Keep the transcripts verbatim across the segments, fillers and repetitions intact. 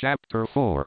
Chapter four.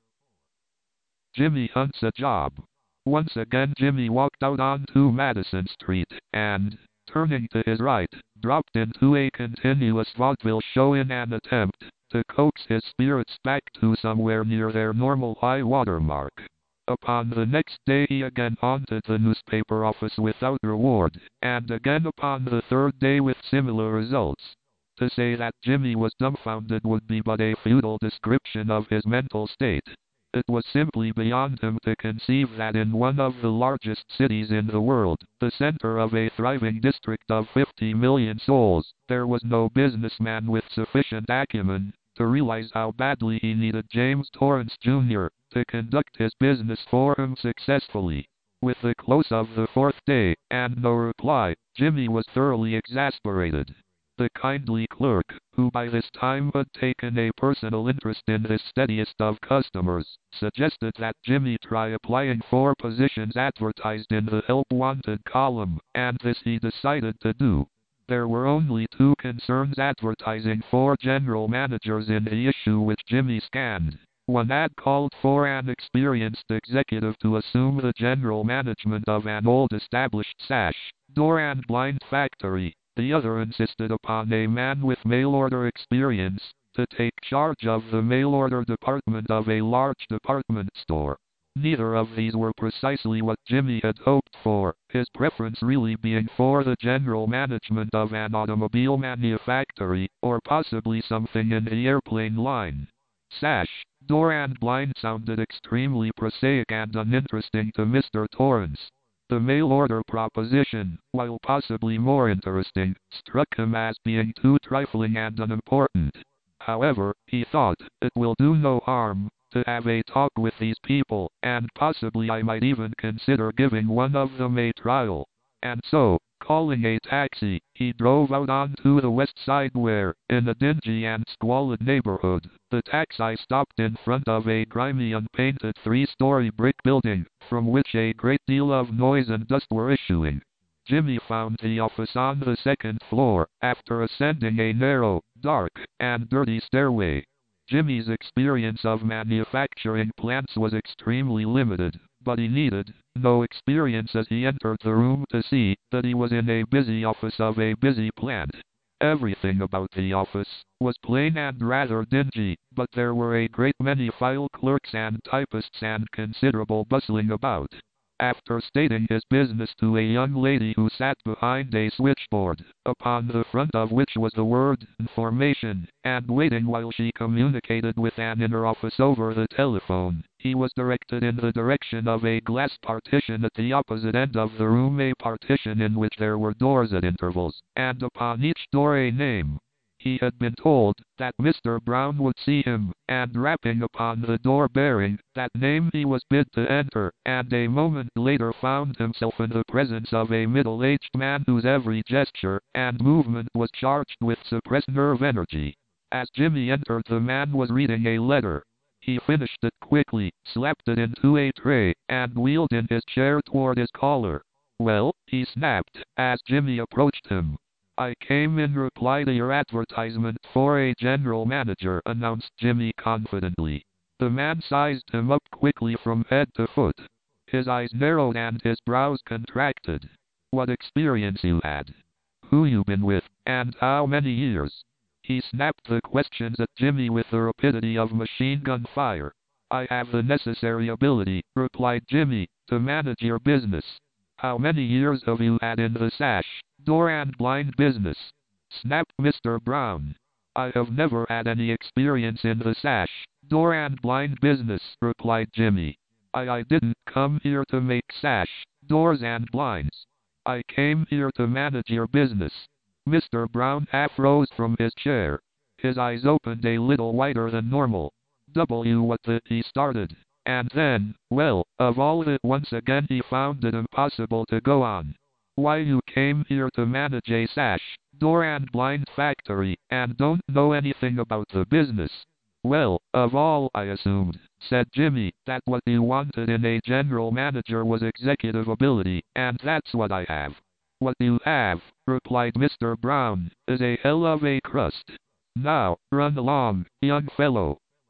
Jimmy hunts a job. Once again Jimmy walked out onto Madison Street, and, turning to his right, dropped into a continuous vaudeville show in an attempt to coax his spirits back to somewhere near their normal high water mark. Upon the next day he again haunted the newspaper office without reward, and again upon the third day with similar results. To say that Jimmy was dumbfounded would be but a futile description of his mental state. It was simply beyond him to conceive that in one of the largest cities in the world, the center of a thriving district of fifty million souls, there was no businessman with sufficient acumen to realize how badly he needed James Torrance Junior to conduct his business for him successfully. With the close of the fourth day, and no reply, Jimmy was thoroughly exasperated. The kindly clerk, who by this time had taken a personal interest in this steadiest of customers, suggested that Jimmy try applying for positions advertised in the Help Wanted column, and this he decided to do. There were only two concerns advertising for general managers in the issue which Jimmy scanned. One ad called for an experienced executive to assume the general management of an old established sash, door and blind factory. The other insisted upon a man with mail-order experience to take charge of the mail-order department of a large department store. Neither of these were precisely what Jimmy had hoped for, his preference really being for the general management of an automobile manufactory, or possibly something in the airplane line. Sash, door and blind sounded extremely prosaic and uninteresting to Mister Torrance. The mail-order proposition, while possibly more interesting, struck him as being too trifling and unimportant. However, he thought, it will do no harm to have a talk with these people, and possibly I might even consider giving one of them a trial. And so, calling a taxi, he drove out onto the west side where, in a dingy and squalid neighborhood, the taxi stopped in front of a grimy unpainted three-story brick building, from which a great deal of noise and dust were issuing. Jimmy found the office on the second floor, after ascending a narrow, dark, and dirty stairway. Jimmy's experience of manufacturing plants was extremely limited, but he needed no experience as he entered the room to see that he was in a busy office of a busy plant. Everything about the office was plain and rather dingy, but there were a great many file clerks and typists and considerable bustling about. After stating his business to a young lady who sat behind a switchboard, upon the front of which was the word "Information," and waiting while she communicated with an inner office over the telephone, he was directed in the direction of a glass partition at the opposite end of the room, a partition in which there were doors at intervals, and upon each door a name. He had been told that Mister Brown would see him, and rapping upon the door bearing that name he was bid to enter, and a moment later found himself in the presence of a middle-aged man whose every gesture and movement was charged with suppressed nerve energy. As Jimmy entered, the man was reading a letter. He finished it quickly, slapped it into a tray, and wheeled in his chair toward his caller. "Well," he snapped, as Jimmy approached him. "I came in reply to your advertisement for a general manager," announced Jimmy confidently. The man sized him up quickly from head to foot. His eyes narrowed and his brows contracted. "What experience you had? Who you been with, and how many years?" He snapped the questions at Jimmy with the rapidity of machine gun fire. "I have the necessary ability," replied Jimmy, "to manage your business." "How many years have you had in the sash, door and blind business?" snapped Mister Brown. "I have never had any experience in the sash, door and blind business," replied Jimmy. I, I didn't come here to make sash, doors and blinds. I came here to manage your business." Mister Brown half rose from his chair. His eyes opened a little wider than normal. "W what the," he started. And then, well, of all of it, once again he found it impossible to go on. "Why, you came here to manage a sash, door and blind factory, and don't know anything about the business." "Well, of all, I assumed," said Jimmy, "that what you wanted in a general manager was executive ability, and that's what I have." "What you have," replied Mister Brown, "is a hell of a crust. Now, run along, young fellow."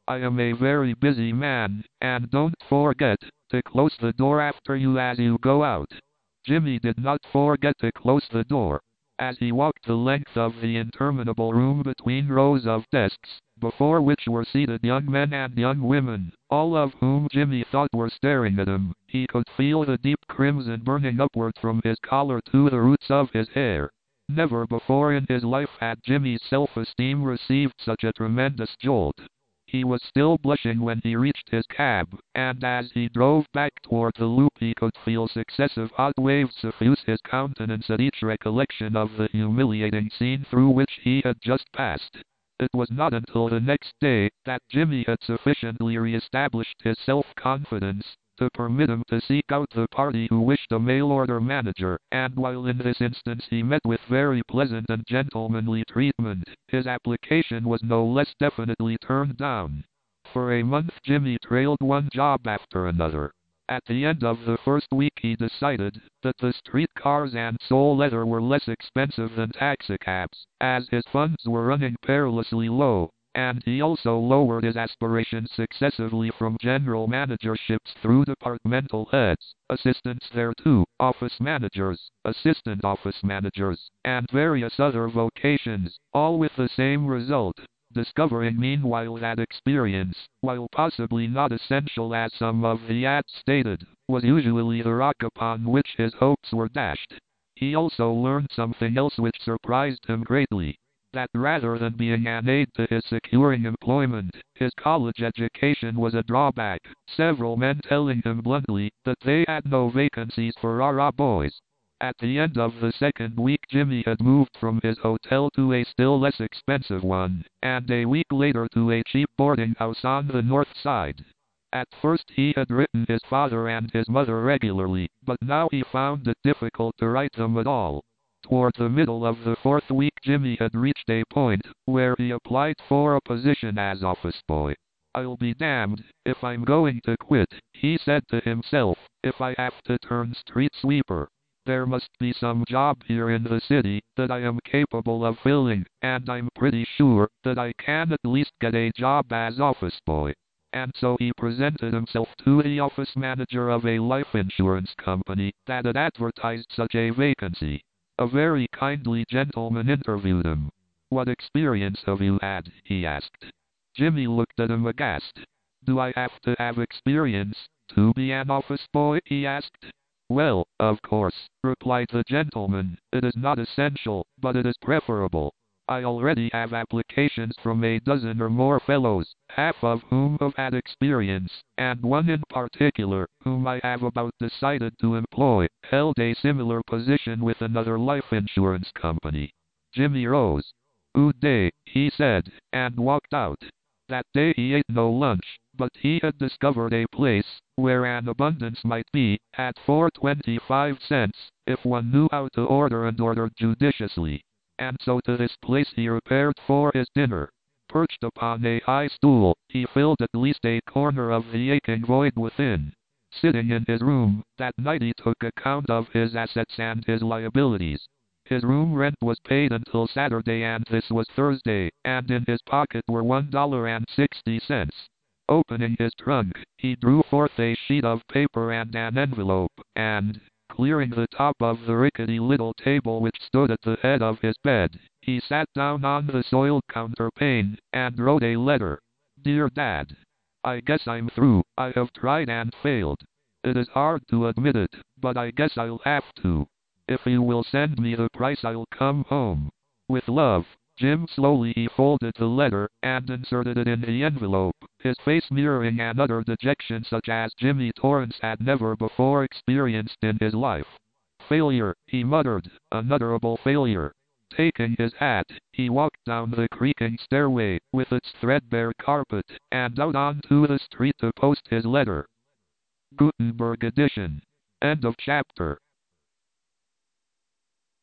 I am a very busy man, and don't forget to close the door after you as you go out." Jimmy did not forget to close the door. As he walked the length of the interminable room between rows of desks, before which were seated young men and young women, all of whom Jimmy thought were staring at him, he could feel the deep crimson burning upward from his collar to the roots of his hair. Never before in his life had Jimmy's self-esteem received such a tremendous jolt. He was still blushing when he reached his cab, and as he drove back toward the loop he could feel successive hot waves suffuse his countenance at each recollection of the humiliating scene through which he had just passed. It was not until the next day that Jimmy had sufficiently re-established his self-confidence to permit him to seek out the party who wished a mail-order manager, and while in this instance he met with very pleasant and gentlemanly treatment, his application was no less definitely turned down. For a month Jimmy trailed one job after another. At the end of the first week he decided that the streetcars and sole leather were less expensive than taxicabs, as his funds were running perilously low, and he also lowered his aspirations successively from general managerships through departmental heads, assistants thereto, office managers, assistant office managers, and various other vocations, all with the same result. Discovering meanwhile that experience, while possibly not essential as some of the ads stated, was usually the rock upon which his hopes were dashed. He also learned something else which surprised him greatly. That rather than being an aid to his securing employment, his college education was a drawback, several men telling him bluntly that they had no vacancies for rah-rah boys. At the end of the second week Jimmy had moved from his hotel to a still less expensive one, and a week later to a cheap boarding house on the north side. At first he had written his father and his mother regularly, but now he found it difficult to write them at all. Toward the middle of the fourth week Jimmy had reached a point where he applied for a position as office boy. "I'll be damned if I'm going to quit," he said to himself, "if I have to turn street sweeper. There must be some job here in the city that I am capable of filling, and I'm pretty sure that I can at least get a job as office boy." And so he presented himself to the office manager of a life insurance company that had advertised such a vacancy. A very kindly gentleman interviewed him. "What experience have you had?" he asked. Jimmy looked at him aghast. "Do I have to have experience to be an office boy?" he asked. "Well, of course," replied the gentleman, "it is not essential, but it is preferable. I already have applications from a dozen or more fellows, half of whom have had experience, and one in particular, whom I have about decided to employ, held a similar position with another life insurance company." Jimmy rose. "Good day," he said, and walked out. That day he ate no lunch, but he had discovered a place where an abundance might be, at four twenty-five cents, if one knew how to order and ordered judiciously. And so to this place he repaired for his dinner. Perched upon a high stool, he filled at least a corner of the aching void within. Sitting in his room, that night he took account of his assets and his liabilities. His room rent was paid until Saturday and this was Thursday, and in his pocket were one dollar and sixty cents. Opening his trunk, he drew forth a sheet of paper and an envelope, and, clearing the top of the rickety little table which stood at the head of his bed, he sat down on the soiled counterpane, and wrote a letter. "Dear Dad, I guess I'm through. I have tried and failed. It is hard to admit it, but I guess I'll have to. If you will send me the price I'll come home. With love, Jim." Slowly he folded the letter, and inserted it in the envelope, his face mirroring an utter dejection such as Jimmy Torrance had never before experienced in his life. "Failure," he muttered, "unutterable failure." Taking his hat, he walked down the creaking stairway, with its threadbare carpet, and out onto the street to post his letter. Gutenberg edition. End of chapter.